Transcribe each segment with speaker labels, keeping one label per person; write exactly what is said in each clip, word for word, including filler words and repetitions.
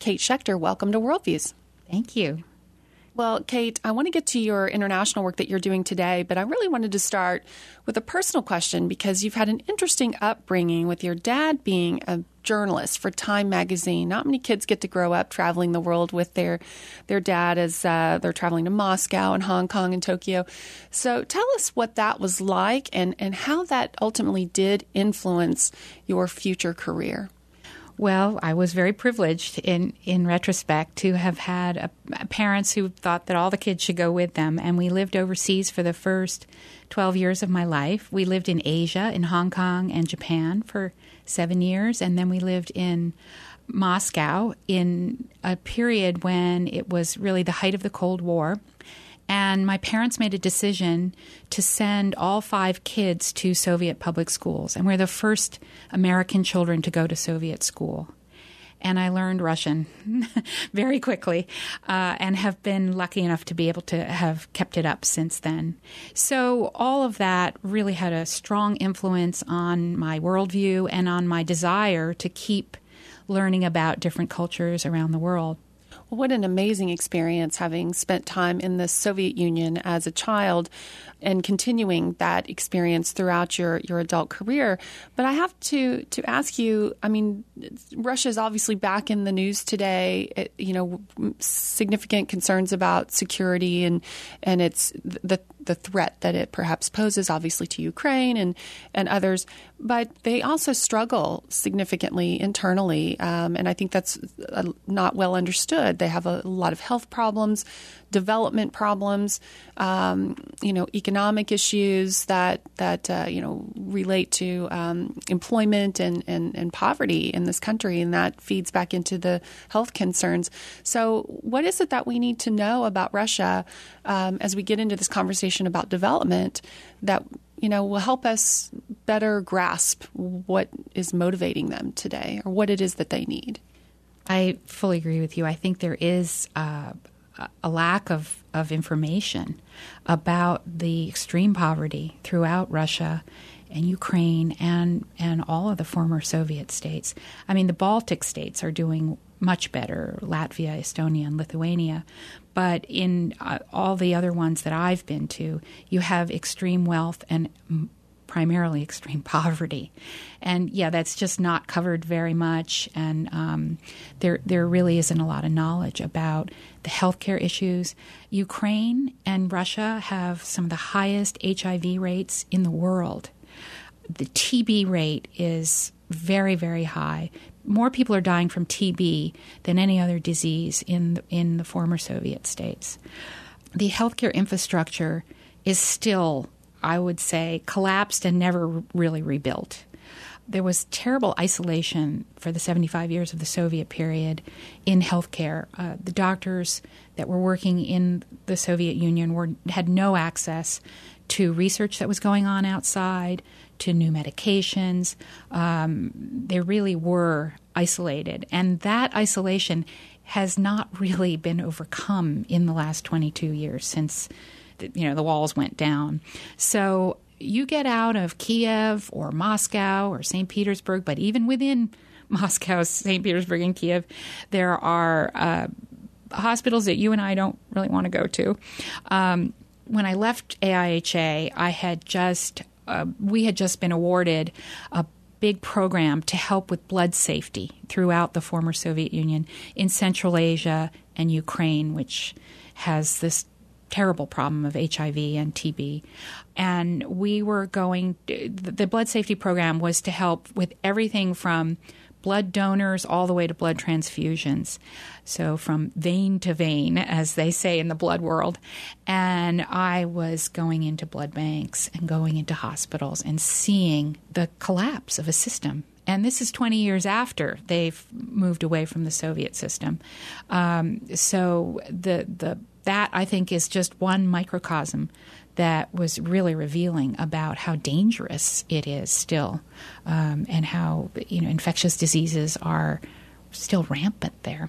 Speaker 1: Kate Schechter. Welcome to Worldviews.
Speaker 2: Thank you.
Speaker 1: Well, Kate, I want to get to your international work that you're doing today, but I really wanted to start with a personal question because you've had an interesting upbringing with your dad being a journalist for Time magazine. Not many kids get to grow up traveling the world with their their dad as uh, they're traveling to Moscow and Hong Kong and Tokyo. So tell us what that was like and, and how that ultimately did influence your future career.
Speaker 2: Well, I was very privileged in, in retrospect to have had a, parents who thought that all the kids should go with them. And we lived overseas for the first twelve years of my life. We lived in Asia, in Hong Kong and Japan for seven years. And then we lived in Moscow in a period when it was really the height of the Cold War. And my parents made a decision to send all five kids to Soviet public schools. And we're the first American children to go to Soviet school. And I learned Russian very quickly uh, and have been lucky enough to be able to have kept it up since then. So all of that really had a strong influence on my worldview and on my desire to keep learning about different cultures around the world.
Speaker 1: Well, what an amazing experience having spent time in the Soviet Union as a child and continuing that experience throughout your, your adult career. But I have to, to ask you, I mean, Russia is obviously back in the news today, it, you know, significant concerns about security and, and it's the the threat that it perhaps poses, obviously, to Ukraine and, and others. But they also struggle significantly internally, um, and I think that's uh, not well understood. They have a lot of health problems, development problems, um, you know, economic issues that that uh, you know relate to um, employment and, and, and poverty in this country, and that feeds back into the health concerns. So, what is it that we need to know about Russia um, as we get into this conversation about development that you know will help us better grasp what is motivating them today, or what it is that they need?
Speaker 2: I fully agree with you. I think there is uh, a lack of, of information about the extreme poverty throughout Russia and Ukraine and, and all of the former Soviet states. I mean, the Baltic states are doing much better, Latvia, Estonia, and Lithuania. But in uh, all the other ones that I've been to, you have extreme wealth and m- primarily extreme poverty. And, yeah, that's just not covered very much. And um, there there really isn't a lot of knowledge about the healthcare issues. Ukraine and Russia have some of the highest H I V rates in the world. The T B rate is very, very high. More people are dying from T B than any other disease in the, in the former Soviet states. The healthcare infrastructure is still, I would say, collapsed and never really rebuilt. There was terrible isolation for the seventy-five years of the Soviet period in healthcare. Uh, the doctors that were working in the Soviet Union were had no access to research that was going on outside, to new medications. Um, they really were isolated. And that isolation has not really been overcome in the last twenty-two years since the, you know, the walls went down. So you get out of Kiev or Moscow or Saint Petersburg, but even within Moscow, Saint Petersburg, and Kiev, there are uh, hospitals that you and I don't really want to go to. Um, when I left A I H A, I had just uh, we had just been awarded a big program to help with blood safety throughout the former Soviet Union in Central Asia and Ukraine, which has this terrible problem of H I V and T B. And we were going – the blood safety program was to help with everything from blood donors all the way to blood transfusions. So from vein to vein, as they say in the blood world. And I was going into blood banks and going into hospitals and seeing the collapse of a system. And this is twenty years after they've moved away from the Soviet system. Um, so the the that, I think, is just one microcosm that was really revealing about how dangerous it is still, um, and how, you know, infectious diseases are still rampant there.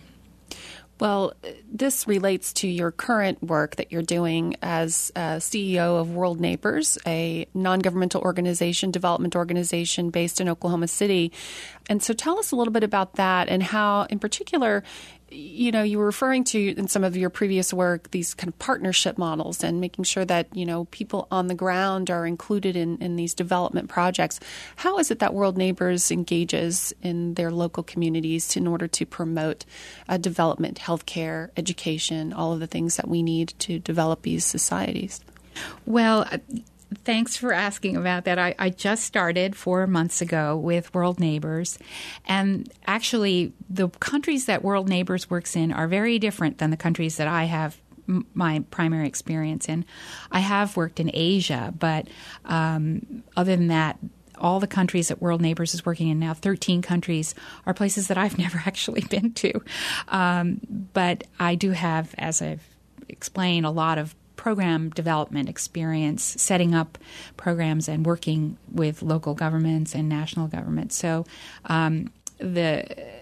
Speaker 1: Well, this relates to your current work that you're doing as uh, C E O of World Neighbors, a non-governmental organization, development organization based in Oklahoma City. And so tell us a little bit about that and how, in particular, you know, you were referring to in some of your previous work, these kind of partnership models and making sure that, you know, people on the ground are included in, in these development projects. How is it that World Neighbors engages in their local communities to, in order to promote uh, development, healthcare, education, all of the things that we need to develop these societies?
Speaker 2: Well, thanks for asking about that. I, I just started four months ago with World Neighbors. And actually, the countries that World Neighbors works in are very different than the countries that I have m- my primary experience in. I have worked in Asia, but um, other than that, all the countries that World Neighbors is working in now, thirteen countries, are places that I've never actually been to. Um, but I do have, as I've explained, a lot of program development experience, setting up programs and working with local governments and national governments. So um, the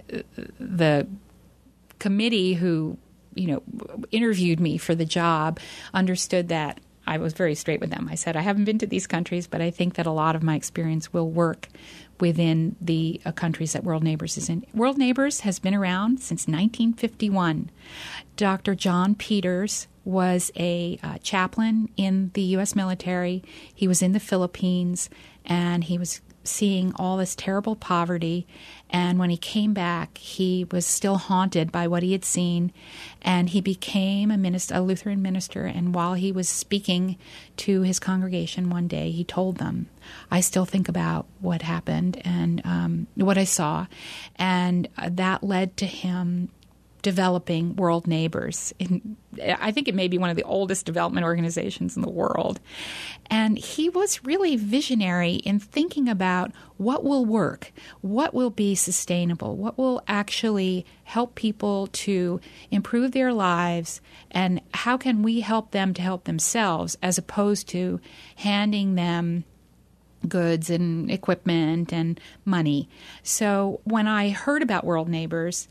Speaker 2: the committee who, you know, interviewed me for the job understood that. I was very straight with them. I said, I haven't been to these countries, but I think that a lot of my experience will work within the uh, countries that World Neighbors is in. World Neighbors has been around since nineteen fifty-one. Doctor John Peters was a uh, chaplain in the U S military. He was in the Philippines, and he was seeing all this terrible poverty. And when he came back, he was still haunted by what he had seen. And he became a minister, a Lutheran minister. And while he was speaking to his congregation one day, he told them, I still think about what happened and um, what I saw. And uh, that led to him developing World Neighbors. In, I think it may be one of the oldest development organizations in the world. And he was really visionary in thinking about what will work, what will be sustainable, what will actually help people to improve their lives, and how can we help them to help themselves as opposed to handing them goods and equipment and money. So when I heard about World Neighbors,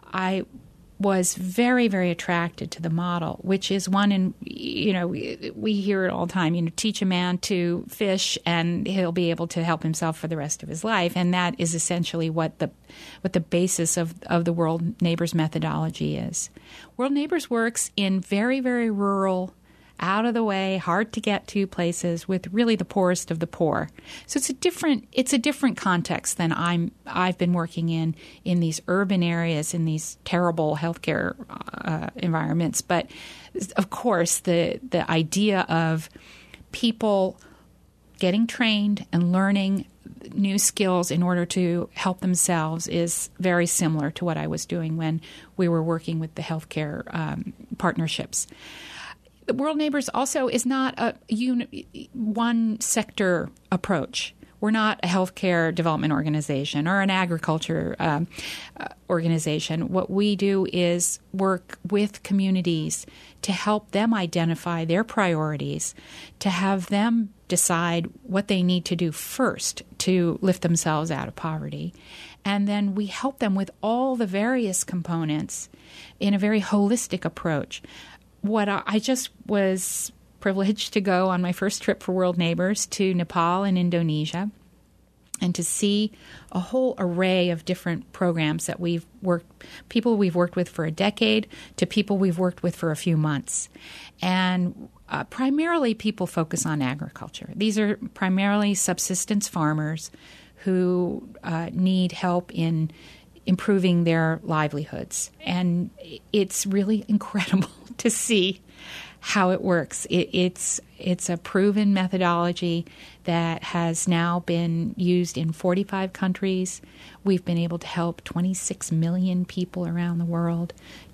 Speaker 2: I was very, very attracted to the model, which is one in, you know, we, we hear it all the time, you know, teach a man to fish and he'll be able to help himself for the rest of his life. And that is essentially what the what the basis of, of the World Neighbors methodology is. World Neighbors works in very, very rural, out of the way, hard to get to places with really the poorest of the poor. So it's a different it's a different context than I'm I've been working in in these urban areas, in these terrible healthcare uh, environments. But of course, the the idea of people getting trained and learning new skills in order to help themselves is very similar to what I was doing when we were working with the healthcare um, partnerships. The World Neighbors also is not a uni- one sector approach. We're not a healthcare development organization or an agriculture um, uh, organization. What we do is work with communities to help them identify their priorities, to have them decide what they need to do first to lift themselves out of poverty. And then we help them with all the various components in a very holistic approach. What I, I just was privileged to go on my first trip for World Neighbors to Nepal and Indonesia, and to see a whole array of different programs that we've worked, people we've worked with for a decade to people we've worked with for a few months. And uh, primarily people focus on agriculture. These are primarily subsistence farmers who uh, need help in improving their livelihoods. And it's really incredible to see how it works. It, it's it's a proven methodology that has now been used in forty-five countries. We've been able to help twenty-six million people around the world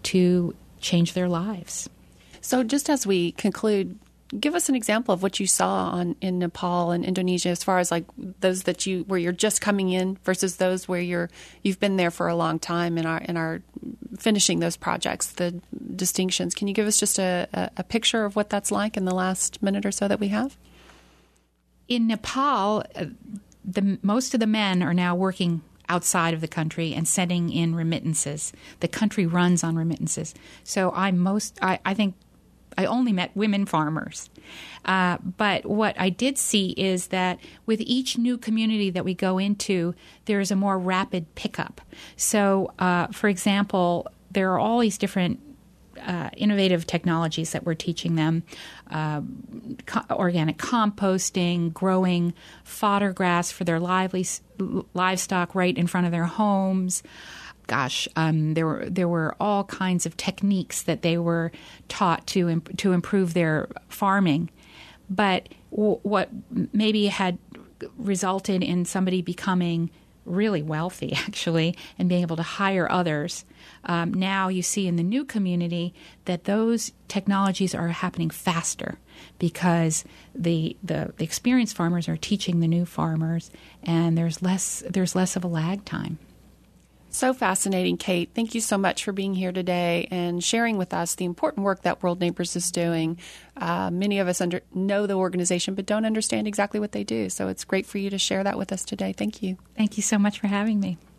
Speaker 2: to change their lives.
Speaker 1: So just as we conclude, give us an example of what you saw on in Nepal and Indonesia, as far as like those that you where you're just coming in versus those where you're you've been there for a long time and are and are finishing those projects. The distinctions. Can you give us just a, a, a picture of what that's like in the last minute or so that we have?
Speaker 2: In Nepal, uh, the most of the men are now working outside of the country and sending in remittances. The country runs on remittances. So I most I, I think. I only met women farmers. Uh, but what I did see is that with each new community that we go into, there is a more rapid pickup. So, uh, for example, there are all these different Uh, innovative technologies that we're teaching them, uh, co- organic composting, growing fodder grass for their lively, livestock right in front of their homes. Gosh, um, there were there were all kinds of techniques that they were taught to imp- to improve their farming. But w- what maybe had resulted in somebody becoming really wealthy, actually, and being able to hire others. Um, now you see in the new community that those technologies are happening faster because the, the the experienced farmers are teaching the new farmers, and there's less there's less of a lag time.
Speaker 1: So fascinating, Kate. Thank you so much for being here today and sharing with us the important work that World Neighbors is doing. Uh, many of us under, know the organization but don't understand exactly what they do. So it's great for you to share that with us today. Thank you.
Speaker 2: Thank you so much for having me.